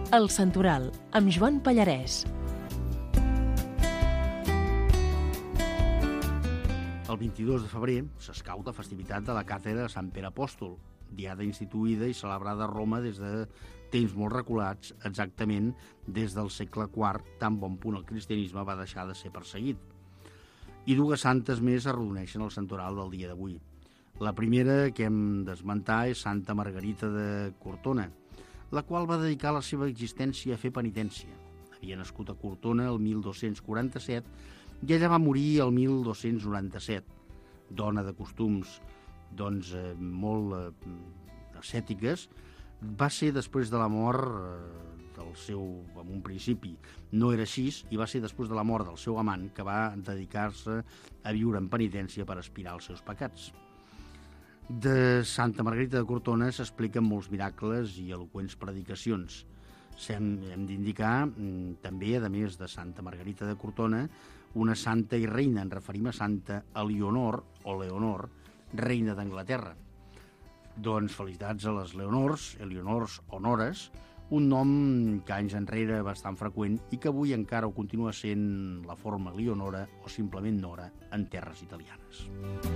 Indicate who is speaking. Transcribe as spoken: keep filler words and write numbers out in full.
Speaker 1: El Santoral, amb Joan Pallarès.
Speaker 2: El vint-i-dos de febrer s'escau la festivitat de la càtedra de Sant Pere Apòstol, diada instituïda i celebrada a Roma des de temps molt reculats, exactament des del segle quart, tan bon punt el cristianisme va deixar de ser perseguit. I dues santes més arrodoneixen el santoral del dia d'avui. La primera que hem d'esmentar és Santa Margarita de Cortona, la qual va dedicar la seva existència a fer penitència. Havia nascut a Cortona el mil dos-cents quaranta-set i ella va morir el mil dos-cents noranta-set. Dona de costums doncs, eh, molt eh, ascètiques, va ser després de la mort eh, del seu, en un principi no era així, i va ser després de la mort del seu amant que va dedicar-se a viure en penitència per aspirar als seus pecats. De Santa Margarita de Cortona s'expliquen molts miracles i eloqüents predicacions. Hem, hem d'indicar mm, també, a més de Santa Margarita de Cortona, una santa i reina. Ens referim a Santa Elionor, o Leonor, reina d'Anglaterra. Doncs felicitats a les Leonors, Elionors o Nores, un nom que anys enrere bastant freqüent i que avui encara ho continua sent la forma Leonora o simplement Nora en terres italianes.